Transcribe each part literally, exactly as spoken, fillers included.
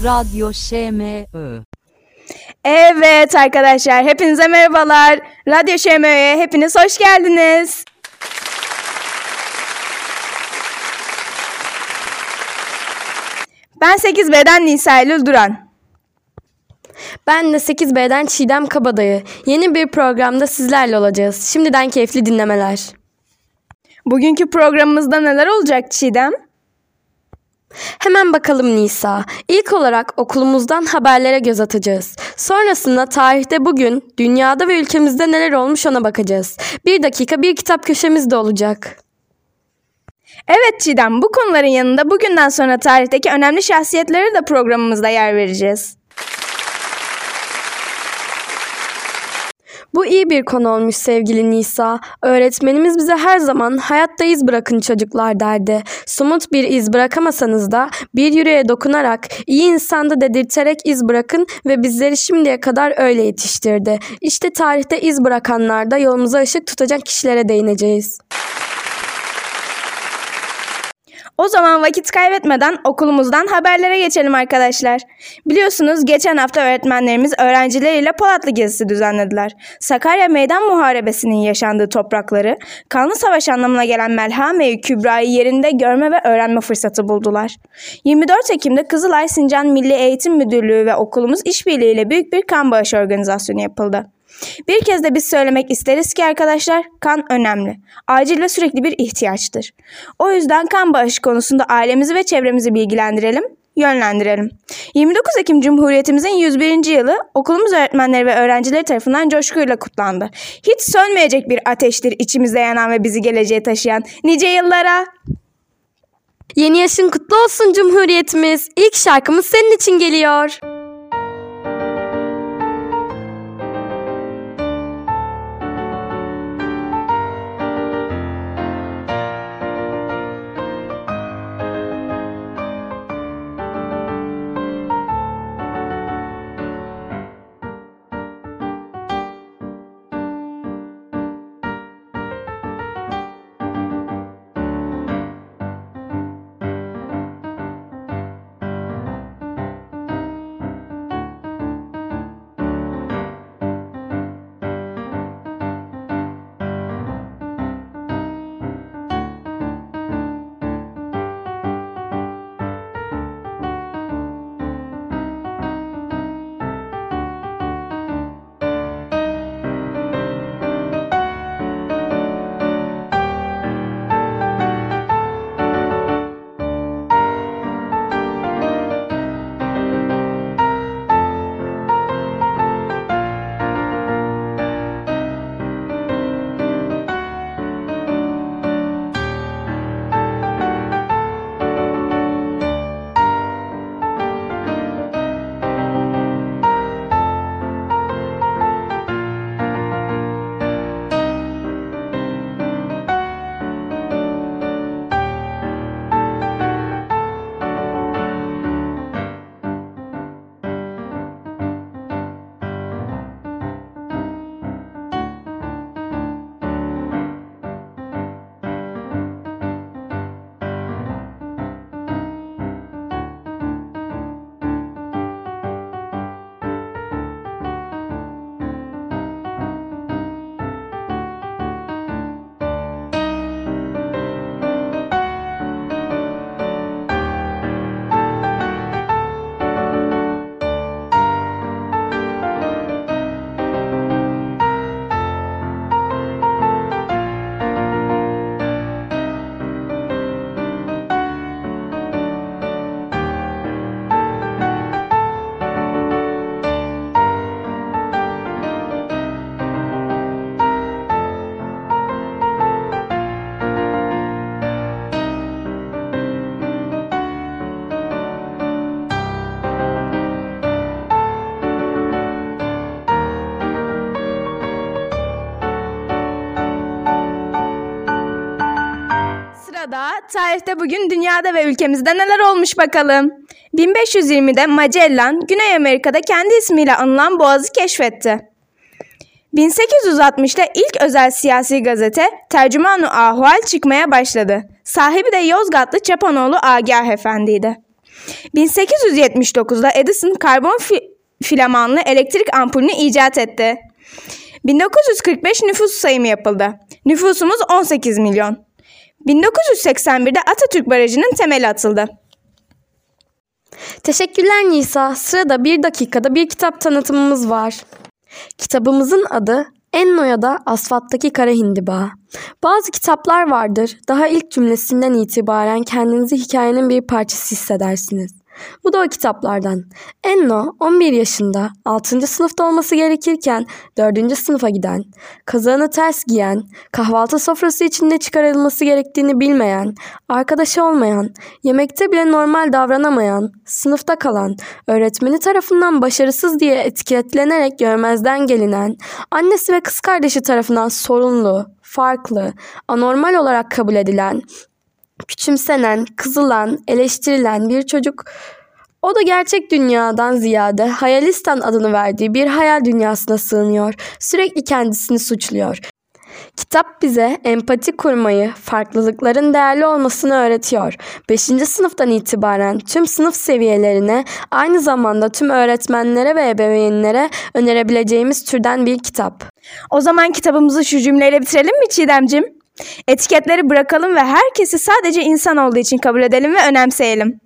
Radyo Ş M Ö. Evet arkadaşlar, hepinize merhabalar. Radyo Ş M Ö'ye hepiniz hoş geldiniz. Ben sekiz B'den Nisa Eylül Duran. Ben de sekiz B'den Çiğdem Kabadayı. Yeni bir programda sizlerle olacağız. Şimdiden keyifli dinlemeler. Bugünkü programımızda neler olacak Çiğdem? Hemen bakalım Nisa. İlk olarak okulumuzdan haberlere göz atacağız. Sonrasında tarihte bugün, dünyada ve ülkemizde neler olmuş ona bakacağız. Bir dakika bir kitap köşemiz de olacak. Evet Çiğdem, bu konuların yanında bugünden sonra tarihteki önemli şahsiyetlere de programımızda yer vereceğiz. Bu iyi bir konu olmuş sevgili Nisa. Öğretmenimiz bize her zaman hayatta iz bırakın çocuklar derdi. Somut bir iz bırakamasanız da bir yüreğe dokunarak, iyi insanda dedirterek iz bırakın ve bizleri şimdiye kadar öyle yetiştirdi. İşte tarihte iz bırakanlarda yolumuza ışık tutacak kişilere değineceğiz. O zaman vakit kaybetmeden okulumuzdan haberlere geçelim arkadaşlar. Biliyorsunuz geçen hafta öğretmenlerimiz öğrencileriyle Polatlı gezisi düzenlediler. Sakarya Meydan Muharebesi'nin yaşandığı toprakları, kanlı savaş anlamına gelen Melhame-i Kübra'yı yerinde görme ve öğrenme fırsatı buldular. yirmi dört Ekim'de Kızılay Sincan Milli Eğitim Müdürlüğü ve okulumuz işbirliğiyle büyük bir kan bağışı organizasyonu yapıldı. Bir kez de biz söylemek isteriz ki arkadaşlar, kan önemli, acil ve sürekli bir ihtiyaçtır. O yüzden kan bağışı konusunda ailemizi ve çevremizi bilgilendirelim, yönlendirelim. yirmi dokuz Ekim Cumhuriyetimizin yüz birinci yılı okulumuz öğretmenleri ve öğrencileri tarafından coşkuyla kutlandı. Hiç sönmeyecek bir ateştir içimizde yanan ve bizi geleceğe taşıyan nice yıllara. Yeni yaşın kutlu olsun Cumhuriyetimiz. İlk şarkımız senin için geliyor. Tarihte bugün dünyada ve ülkemizde neler olmuş bakalım. bin beş yüz yirmide Magellan, Güney Amerika'da kendi ismiyle anılan boğazı keşfetti. bin sekiz yüz altmışta ilk özel siyasi gazete Tercüman-ı Ahval çıkmaya başladı. Sahibi de Yozgatlı Çapanoğlu Agah Efendi'ydi. bin sekiz yüz yetmiş dokuzda Edison karbon fi- filamanlı elektrik ampulünü icat etti. bin dokuz yüz kırk beş nüfus sayımı yapıldı. Nüfusumuz on sekiz milyon. bin dokuz yüz seksen birde Atatürk Barajı'nın temeli atıldı. Teşekkürler Nisa. Sırada bir dakikada bir kitap tanıtımımız var. Kitabımızın adı Enno'ya Asfalttaki Kara Hindiba. Bazı kitaplar vardır. Daha ilk cümlesinden itibaren kendinizi hikayenin bir parçası hissedersiniz. Bu da o kitaplardan. Enno on bir yaşında, altıncı sınıfta olması gerekirken dördüncü sınıfa giden, kazağını ters giyen, kahvaltı sofrası için ne çıkarılması gerektiğini bilmeyen, arkadaşı olmayan, yemekte bile normal davranamayan, sınıfta kalan, öğretmeni tarafından başarısız diye etiketlenerek görmezden gelinen, annesi ve kız kardeşi tarafından sorunlu, farklı, anormal olarak kabul edilen, küçümsenen, kızılan, eleştirilen bir çocuk. O da gerçek dünyadan ziyade Hayalistan adını verdiği bir hayal dünyasına sığınıyor. Sürekli kendisini suçluyor. Kitap bize empati kurmayı, farklılıkların değerli olmasını öğretiyor. beşinci sınıftan itibaren tüm sınıf seviyelerine, aynı zamanda tüm öğretmenlere ve ebeveynlere önerebileceğimiz türden bir kitap. O zaman kitabımızı şu cümleyle bitirelim mi Çiğdemcim? Etiketleri bırakalım ve herkesi sadece insan olduğu için kabul edelim ve önemseyelim.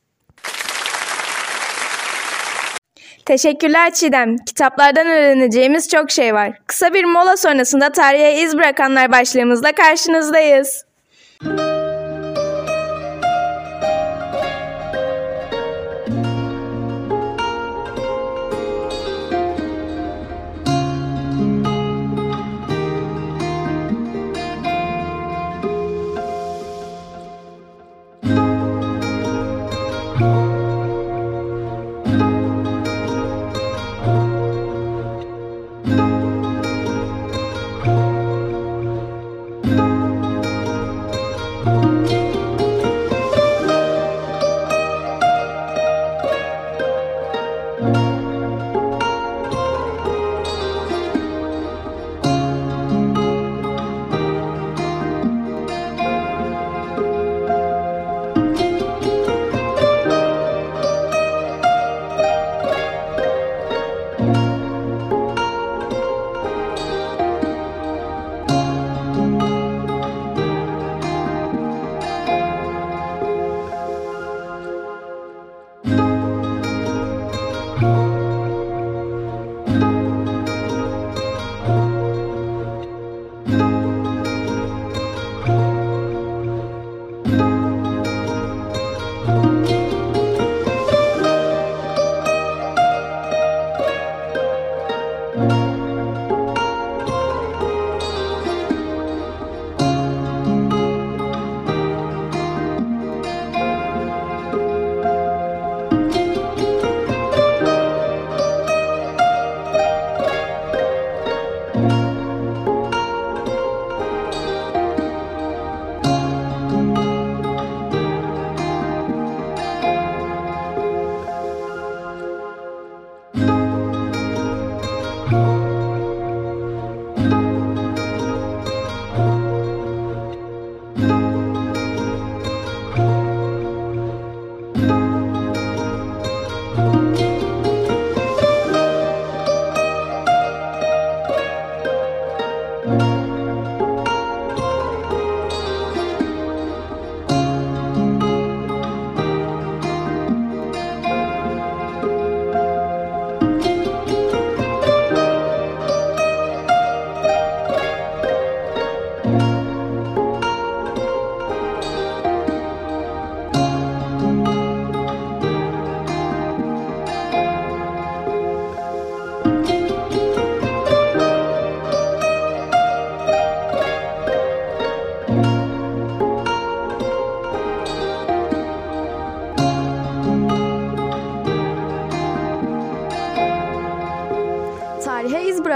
Teşekkürler Çiğdem. Kitaplardan öğreneceğimiz çok şey var. Kısa bir mola sonrasında tarihe iz bırakanlar başlığımızla karşınızdayız.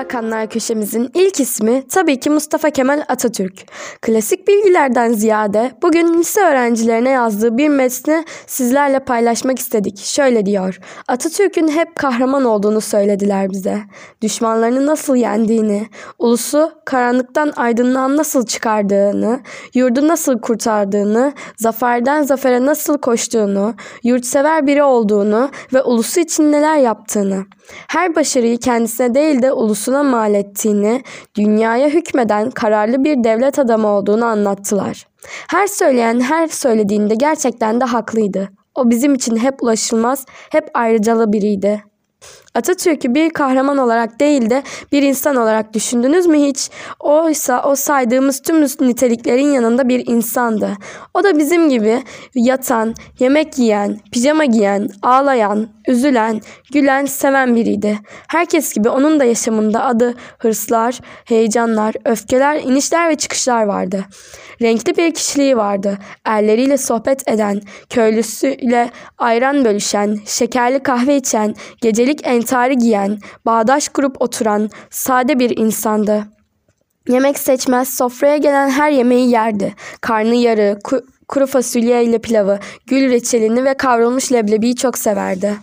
Bırakanlar köşemizin ilk ismi tabii ki Mustafa Kemal Atatürk. Klasik bilgilerden ziyade bugün lise öğrencilerine yazdığı bir metni sizlerle paylaşmak istedik. Şöyle diyor: Atatürk'ün hep kahraman olduğunu söylediler bize. Düşmanlarını nasıl yendiğini, ulusu karanlıktan aydınlığa nasıl çıkardığını, yurdu nasıl kurtardığını, zaferden zafere nasıl koştuğunu, yurtsever biri olduğunu ve ulusu için neler yaptığını, her başarıyı kendisine değil de ulusuna mal ettiğini, dünyaya hükmeden kararlı bir devlet adamı olduğunu anlattılar. Her söyleyen her söylediğinde gerçekten de haklıydı. O bizim için hep ulaşılmaz, hep ayrıcalı biriydi. Atatürk'ü bir kahraman olarak değil de bir insan olarak düşündünüz mü hiç? Oysa o saydığımız tüm niteliklerin yanında bir insandı. O da bizim gibi yatan, yemek yiyen, pijama giyen, ağlayan, üzülen, gülen, seven biriydi. Herkes gibi onun da yaşamında adı hırslar, heyecanlar, öfkeler, inişler ve çıkışlar vardı. Renkli bir kişiliği vardı. Erleriyle sohbet eden, köylüsüyle ayran bölüşen, şekerli kahve içen, gecelik entari giyen, bağdaş kurup oturan sade bir insandı. Yemek seçmez, sofraya gelen her yemeği yerdi. Karnıyarı, ku- kuru fasulye ile pilavı, gül reçelini ve kavrulmuş leblebiyi çok severdi.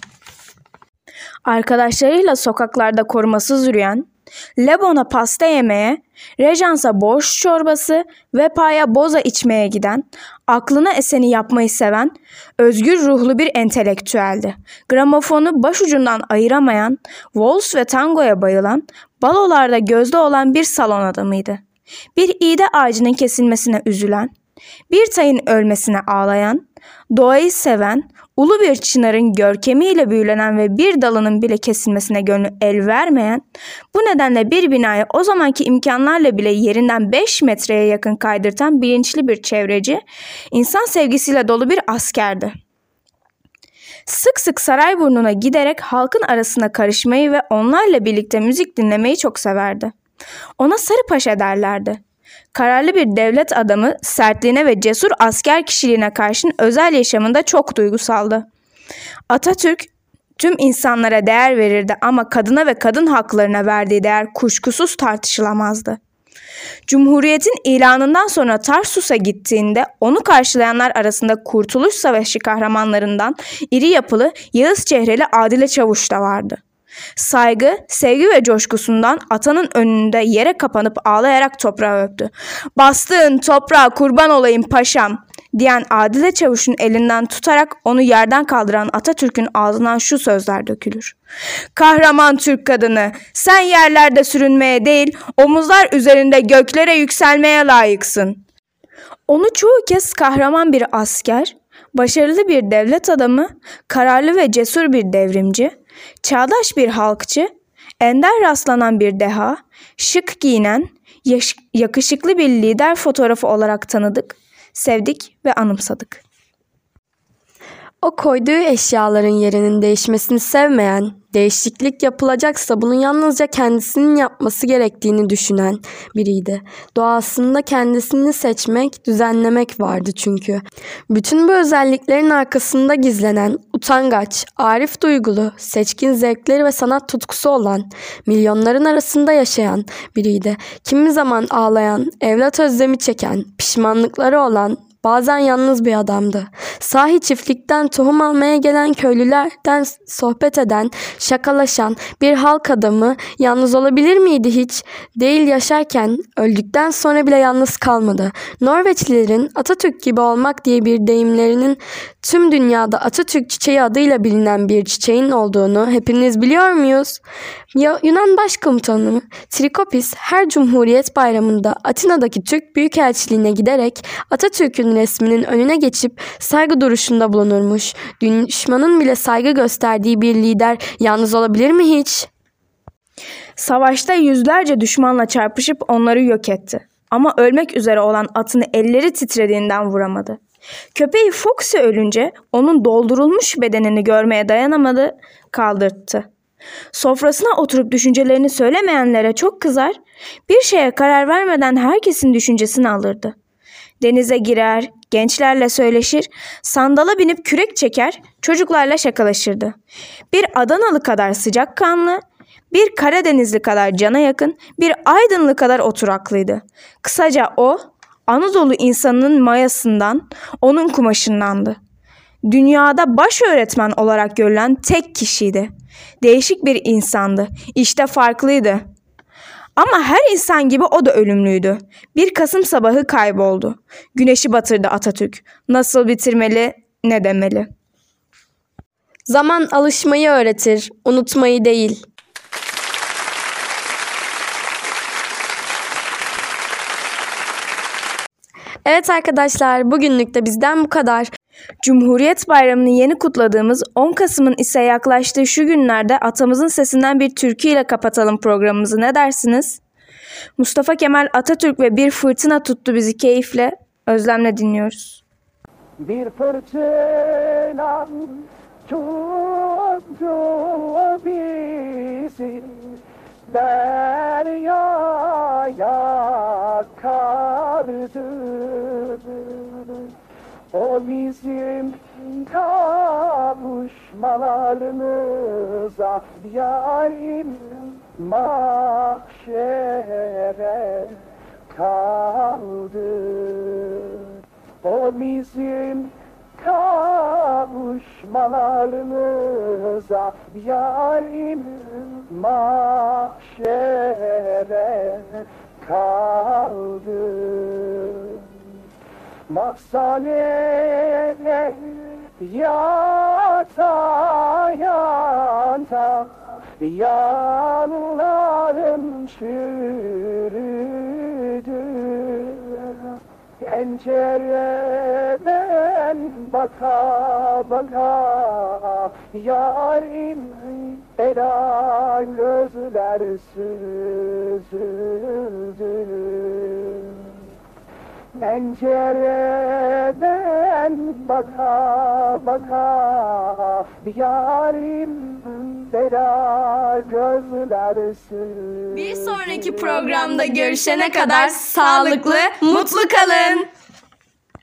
Arkadaşlarıyla sokaklarda korumasız yürüyen, Lebon'a pasta yemeye, Rejans'a borş çorbası, Vepa'ya boza içmeye giden, aklına eseni yapmayı seven, özgür ruhlu bir entelektüeldi. Gramofonu başucundan ayıramayan, vals ve tangoya bayılan, balolarda gözde olan bir salon adamıydı. Bir iğde ağacının kesilmesine üzülen, bir tayın ölmesine ağlayan, doğayı seven, ulu bir çınarın görkemiyle büyülenen ve bir dalının bile kesilmesine gönlü el vermeyen, bu nedenle bir binayı o zamanki imkanlarla bile yerinden beş metreye yakın kaydırtan bilinçli bir çevreci, insan sevgisiyle dolu bir askerdi. Sık sık Sarayburnu'na giderek halkın arasına karışmayı ve onlarla birlikte müzik dinlemeyi çok severdi. Ona Sarı Paşa derlerdi. Kararlı bir devlet adamı, sertliğine ve cesur asker kişiliğine karşın özel yaşamında çok duygusaldı. Atatürk tüm insanlara değer verirdi ama kadına ve kadın haklarına verdiği değer kuşkusuz tartışılamazdı. Cumhuriyetin ilanından sonra Tarsus'a gittiğinde onu karşılayanlar arasında Kurtuluş Savaşı kahramanlarından iri yapılı Yağız çehreli Adile Çavuş da vardı. Saygı, sevgi ve coşkusundan atanın önünde yere kapanıp ağlayarak toprağı öptü. "Bastığın toprağa kurban olayım paşam," diyen Adile Çavuş'un elinden tutarak onu yerden kaldıran Atatürk'ün ağzından şu sözler dökülür: "Kahraman Türk kadını, sen yerlerde sürünmeye değil, omuzlar üzerinde göklere yükselmeye layıksın." Onu çoğu kez kahraman bir asker, başarılı bir devlet adamı, kararlı ve cesur bir devrimci, çağdaş bir halkçı, ender rastlanan bir deha, şık giyinen, yaş- yakışıklı bir lider fotoğrafı olarak tanıdık, sevdik ve anımsadık. O koyduğu eşyaların yerinin değişmesini sevmeyen, değişiklik yapılacaksa bunu yalnızca kendisinin yapması gerektiğini düşünen biriydi. Doğasında kendisini seçmek, düzenlemek vardı çünkü. Bütün bu özelliklerin arkasında gizlenen, utangaç, arif duygulu, seçkin zevkleri ve sanat tutkusu olan, milyonların arasında yaşayan biriydi. Kimi zaman ağlayan, evlat özlemi çeken, pişmanlıkları olan, bazen yalnız bir adamdı. Sahi çiftlikten tohum almaya gelen köylülerden sohbet eden, şakalaşan bir halk adamı yalnız olabilir miydi hiç? Değil yaşarken, öldükten sonra bile yalnız kalmadı. Norveçlilerin Atatürk gibi olmak diye bir deyimlerinin tüm dünyada Atatürk çiçeği adıyla bilinen bir çiçeğin olduğunu hepiniz biliyor muyuz? Ya, Yunan Başkomutanı Trikopis her Cumhuriyet Bayramı'nda Atina'daki Türk Büyükelçiliğine giderek Atatürk'ün resminin önüne geçip saygı duruşunda bulunurmuş. Düşmanın bile saygı gösterdiği bir lider yalnız olabilir mi hiç? Savaşta yüzlerce düşmanla çarpışıp onları yok etti. Ama ölmek üzere olan atını elleri titrediğinden vuramadı. Köpeği Foxy ölünce onun doldurulmuş bedenini görmeye dayanamadı, kaldırttı. Sofrasına oturup düşüncelerini söylemeyenlere çok kızar, bir şeye karar vermeden herkesin düşüncesini alırdı. Denize girer, gençlerle söyleşir, sandala binip kürek çeker, çocuklarla şakalaşırdı. Bir Adanalı kadar sıcakkanlı, Bir Karadenizli kadar cana yakın, bir Aydınlı kadar oturaklıydı. Kısaca o, Anadolu insanının mayasından, onun kumaşındandı. Dünyada baş öğretmen olarak görülen tek kişiydi. Değişik bir insandı. İşte farklıydı. Ama her insan gibi o da ölümlüydü. Bir Kasım sabahı kayboldu. Güneşi batırdı Atatürk. Nasıl bitirmeli, ne demeli? Zaman alışmayı öğretir, unutmayı değil. Evet arkadaşlar, bugünlük de bizden bu kadar. Cumhuriyet Bayramı'nı yeni kutladığımız on Kasım'ın ise yaklaştığı şu günlerde atamızın sesinden bir türkü ile kapatalım programımızı. Ne dersiniz? Mustafa Kemal Atatürk ve Bir Fırtına Tuttu bizi keyifle, özlemle dinliyoruz. Bir fırtına tuttu bizi, deryaya kardı. O bizim kavuşmalarımıza, yarim mahşere kaldı. O bizim kavuşmalarımıza, yarim mahşere kaldı. Mahzaneye yata yata, yanlarım çürüdü. Pencereden baka baka, yarim ela gözler süzüldü. Pencereden baka baka, yarim ela gözler süzüldü. Bir sonraki programda görüşene kadar sağlıklı, mutlu kalın.